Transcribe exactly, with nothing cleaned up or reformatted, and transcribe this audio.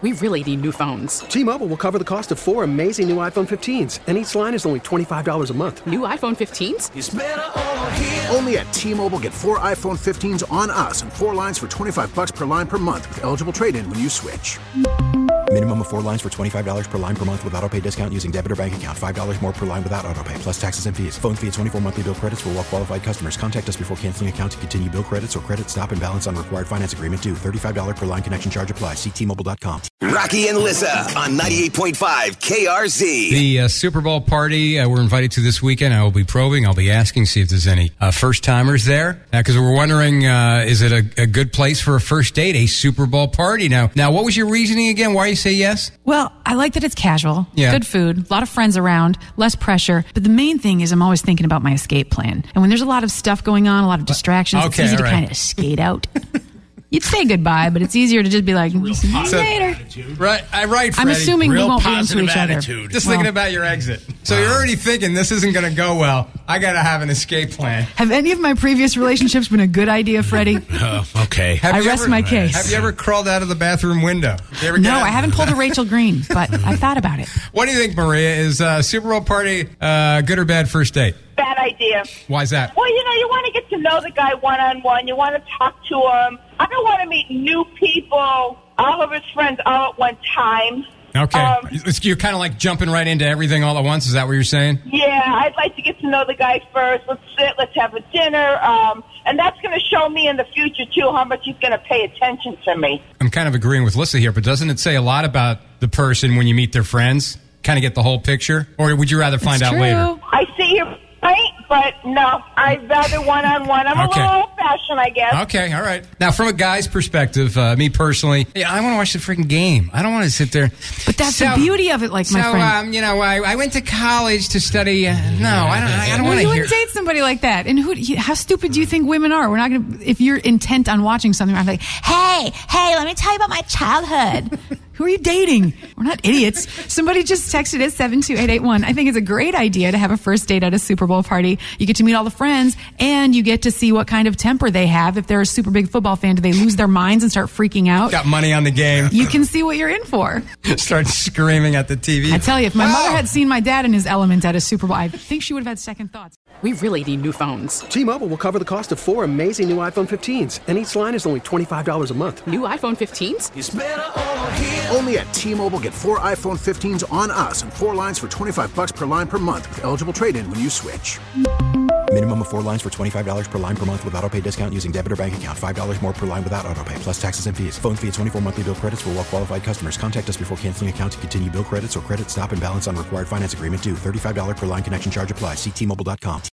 We really need new phones. T-Mobile will cover the cost of four amazing new iPhone fifteens, and each line is only twenty-five dollars a month. New iPhone fifteens? It's better over here. Only at T-Mobile, get four iPhone fifteens on us and four lines for twenty-five dollars per line per month with eligible trade-in when you switch. Minimum of four lines for twenty-five dollars per line per month with autopay discount using debit or bank account. five dollars more per line without autopay, plus taxes and fees. Phone fee at twenty-four monthly bill credits for well-qualified customers. Contact us before canceling account to continue bill credits or credit stop and balance on required finance agreement due. thirty-five dollars per line connection charge applies. See T Mobile dot com. Rocky and Lissa on ninety-eight point five K R Z. The uh, Super Bowl party uh, we're invited to this weekend. I will be probing. I'll be asking, see if there's any uh, first-timers there. Because uh, we're wondering, uh, is it a, a good place for a first date, a Super Bowl party? Now, now, what was your reasoning again? Why you say yes? Well, I like that it's casual, Yeah. good food, a lot of friends around, less pressure. But the main thing is I'm always thinking about my escape plan. And when there's a lot of stuff going on, a lot of distractions, Okay, it's easy all to right. kind of skate out. You'd say goodbye, but it's easier to just be like, see you So- later. Right, I right. I'm Freddie. assuming we Real won't be into positive each other. attitude. Just Well, thinking about your exit. So you're already thinking this isn't going to go well. I got to have an escape plan. Have any of my previous relationships been a good idea, Freddie? Oh, okay. Have I you rest ever- my case. Have you ever crawled out of the bathroom window? You ever No, get out- I haven't pulled a Rachel Green, but I thought about it. What do you think, Maria? Is uh, Super Bowl party uh, good or bad first date? Bad idea. Why is that? Well, you know, you want to get to know the guy one-on-one. You want to talk to him. I don't want to meet new people, all of his friends all at one time. Okay. Um, You're kind of like jumping right into everything all at once. Is that what you're saying? Yeah, I'd like to get to know the guy first. Let's sit. Let's have a dinner. Um, and that's going to show me in the future, too, how much he's going to pay attention to me. I'm kind of agreeing with Lissa here, but doesn't it say a lot about the person when you meet their friends? Kind of get the whole picture? Or would you rather find It's out true. later? I see your point, but no, I'd rather one-on-one. I'm Okay. a little old-fashioned, I guess. Okay, all right. Now, from a guy's perspective, uh, me personally, yeah, I want to watch the freaking game. I don't want to sit there. But that's So- the beauty of it, like my so, friend. um, you know, I, I went to college to study. Uh, no, I don't. I don't Well, want to you hear. wouldn't date somebody like that. And who? you- How stupid do you think women are? We're not going to. If you're intent on watching something, I'm like, hey, hey, let me tell you about my childhood. Who are you dating? We're not idiots. Somebody just texted at seven two eight eight one. I think it's a great idea to have a first date at a Super Bowl party. You get to meet all the friends, and you get to see what kind of temper they have. If they're a super big football fan, do they lose their minds and start freaking out? Got money on the game. You can see what you're in for. Start screaming at the T V. I tell you, if my Oh! mother had seen my dad in his element at a Super Bowl, I think she would have had second thoughts. We really need new phones. T-Mobile will cover the cost of four amazing new iPhone fifteens, and each line is only twenty-five dollars a month. New iPhone fifteens? It's better over here. Only at T-Mobile, get four iPhone fifteens on us and four lines for twenty-five dollars per line per month with eligible trade-in when you switch. Minimum of four lines for twenty-five dollars per line per month with autopay discount using debit or bank account. five dollars more per line without autopay, plus taxes and fees. Phone fee at twenty-four monthly bill credits for well-qualified customers. Contact us before canceling account to continue bill credits or credit stop and balance on required finance agreement due. thirty-five dollars per line connection charge applies. See T Mobile dot com.